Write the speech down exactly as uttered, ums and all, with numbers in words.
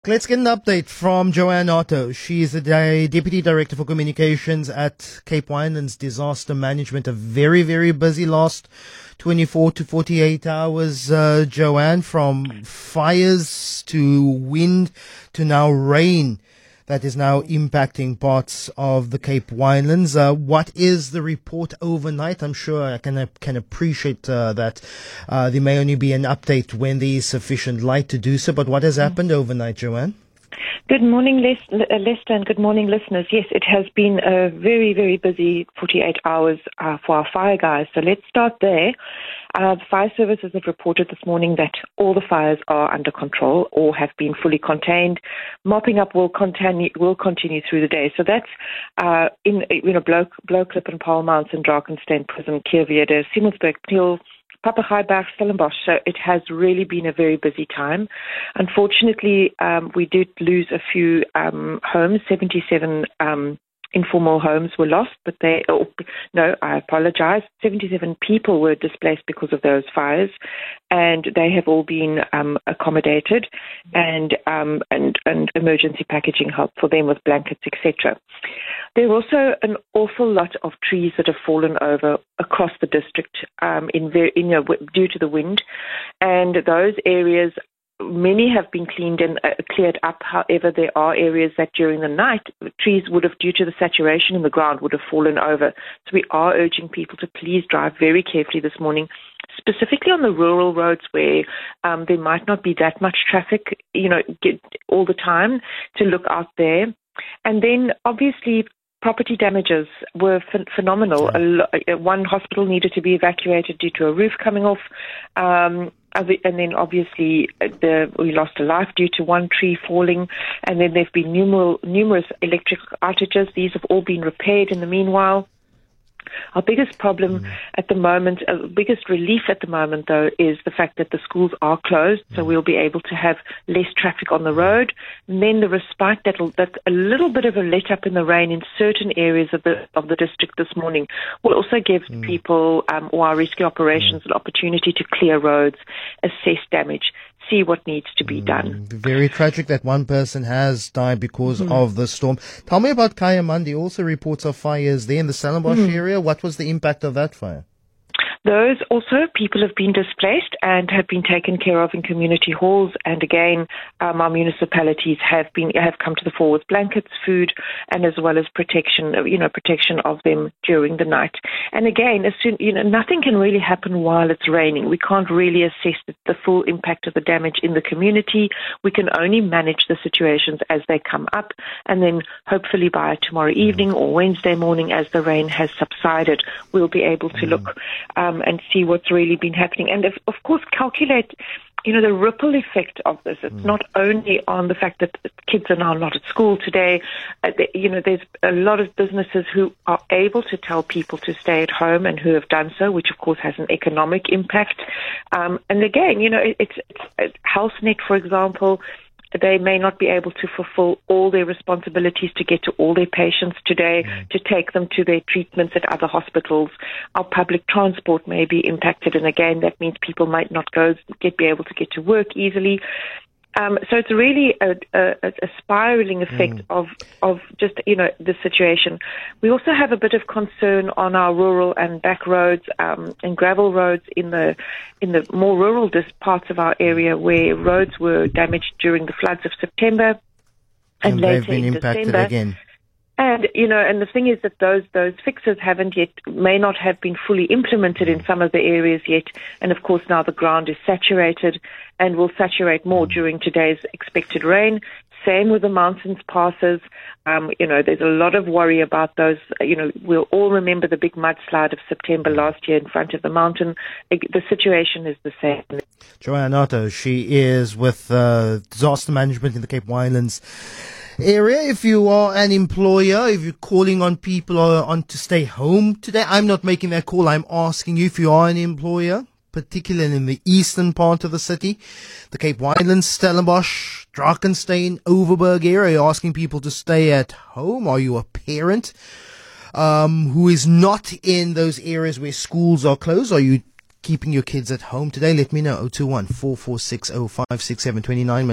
Let's get an update from Joanne Otto. She is the Di- Deputy Director for Communications at Cape Winelands Disaster Management. A very, very busy last twenty-four to forty-eight hours, uh, Joanne, from fires to wind to now rain that is now impacting parts of the Cape Winelands. Uh, what is the report overnight? I'm sure I can, uh, can appreciate uh, that uh, there may only be an update when there is sufficient light to do so, but what has happened overnight, Joanne? Good morning, Les- Lester, and good morning, listeners. Yes, it has been a very, very busy forty-eight hours uh, for our fire guys. So let's start there. Uh, the fire services have reported this morning that all the fires are under control or have been fully contained. Mopping up will continue will continue through the day. So that's uh, in you know Blow, Blowklip and Paarl Mounts and Drakensberg Prison, Keurwerder, Simmelsburg, Peel, Papagaaibach, Stellenbosch. So it has really been a very busy time. Unfortunately, um, we did lose a few um, homes. seventy-seven um, informal homes were lost, but they, oh, no, I apologize. seventy-seven people were displaced because of those fires, and they have all been um, accommodated and, um, and, and emergency packaging help for them with blankets, et cetera. There are also an awful lot of trees that have fallen over across the district um, in, very, in you know, due to the wind, and those areas, many have been cleaned and uh, cleared up. However, there are areas that during the night, trees would have, due to the saturation in the ground, would have fallen over. So we are urging people to please drive very carefully this morning, specifically on the rural roads where um, there might not be that much traffic, you know, get, all the time, to look out there. And then, obviously, property damages were ph- phenomenal. A lo- one hospital needed to be evacuated due to a roof coming off. Um, and then obviously the, we lost a life due to one tree falling. And then there have been numerous, numerous electric outages. These have all been repaired in the meanwhile. Our biggest problem mm. at the moment, uh, biggest relief at the moment, though, is the fact that the schools are closed, mm. so we'll be able to have less traffic on the road. And then the respite that that a little bit of a let up in the rain in certain areas of the of the district this morning will also give mm. people um, or our rescue operations mm. an opportunity to clear roads, assess damage, see what needs to be done. Mm, very tragic that one person has died because mm. of the storm. Tell me about Kayamandi. Also reports of fires there in the Stellenbosch mm. area. What was the impact of that fire? Those also, people have been displaced and have been taken care of in community halls. And again, um, our municipalities have been have come to the fore with blankets, food, and as well as protection, you know, protection of them during the night. And again, as soon, you know, nothing can really happen while it's raining. We can't really assess the, the full impact of the damage in the community. We can only manage the situations as they come up, and then hopefully by tomorrow evening or Wednesday morning, as the rain has subsided, we'll be able to look Um, and see what's really been happening. And if, of course, calculate, you know, the ripple effect of this. It's mm. not only on the fact that kids are now not at school today. Uh, they, you know, there's a lot of businesses who are able to tell people to stay at home and who have done so, which, of course, has an economic impact. Um, and again, you know, it, it's, it's HealthNet, for example. They may not be able to fulfill all their responsibilities to get to all their patients today, mm. to take them to their treatments at other hospitals. Our public transport may be impacted, and again, that means people might not go get be able to get to work easily. Um, so it's really a, a, a spiraling effect mm. of, of just, you know, the situation. We also have a bit of concern on our rural and back roads um, and gravel roads in the in the more rural dis- parts of our area where roads were damaged during the floods of September and, and later they've been in impacted December. Again. And, you know, and the thing is that those those fixes haven't yet, may not have been fully implemented in some of the areas yet. And, of course, now the ground is saturated and will saturate more during today's expected rain. Same with the mountains passes. Um, you know, there's a lot of worry about those. You know, we'll all remember the big mudslide of September last year in front of the mountain. The situation is the same. Joanne Otto, she is with uh, disaster management in the Cape Winelands area. If you are an employer, if you're calling on people on to stay home today, I'm not making that call. I'm asking you if you are an employer, particularly in the eastern part of the city, the Cape Winelands, Stellenbosch, Drakensberg, Overberg area, you're asking people to stay at home. Are you a parent um, who is not in those areas where schools are closed? Are you keeping your kids at home today? Let me know. oh two one, four four six, oh five six seven two nine.